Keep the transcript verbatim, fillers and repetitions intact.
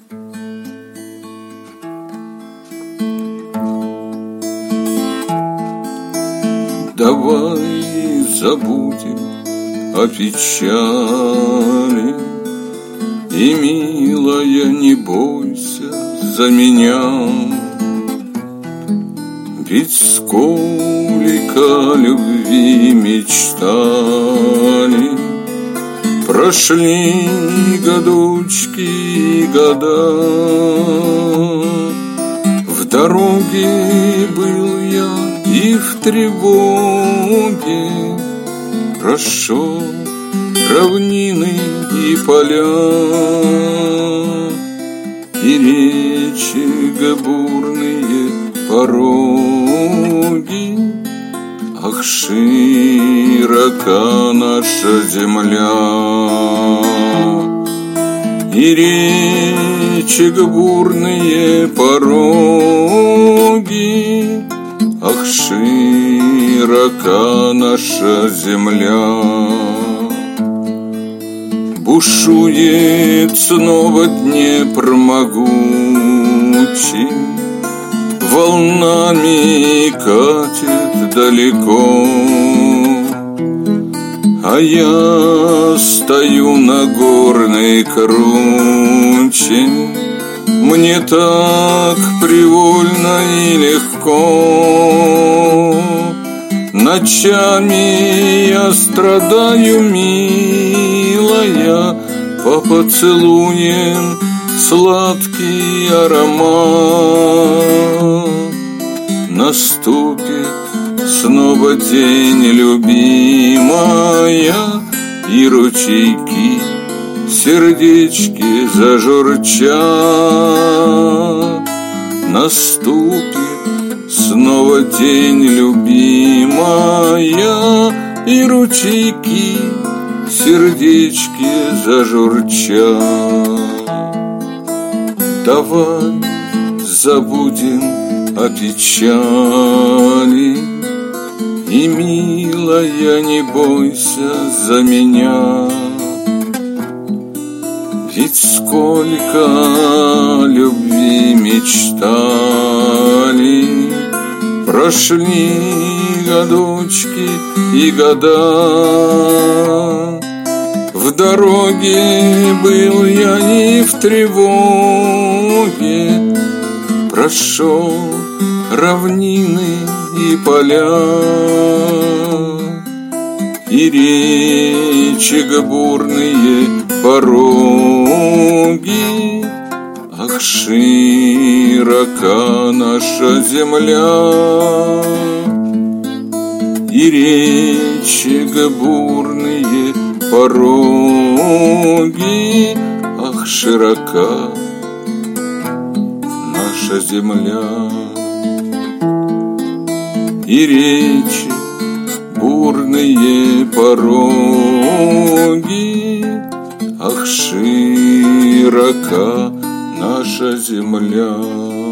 Давай забудем о печали, и, милая, не бойся за меня. Ведь сколько любви мечтали, прошли годочки и года. В дороге был я и в тревоге, прошел равнины и поля, и речи бурные пороги. Ах, широка наша земля, и речи бурные пороги. Ах, широка наша земля. Бушует снова Днепр могучий, волнами катит далеко, а я стою на горной круче. Мне так привольно и легко. Ночами я страдаю, милая, по поцелуям сладкий аромат. Наступит снова день, любимая, и ручейки сердечки зажурчат. Наступит снова день, любимая, и ручейки сердечки зажурчат. Давай забудем о печали, и, милая, не бойся за меня. Ведь сколько любви мечтали, прошли годочки и года. В дороге был я и в тревоге, прошел равнины и поля, и речи бурные пороги. Ах, широка наша земля, и речи бурные пороги. Ах, широка наша земля, и речи бурные пороги. Ах, широка наша земля.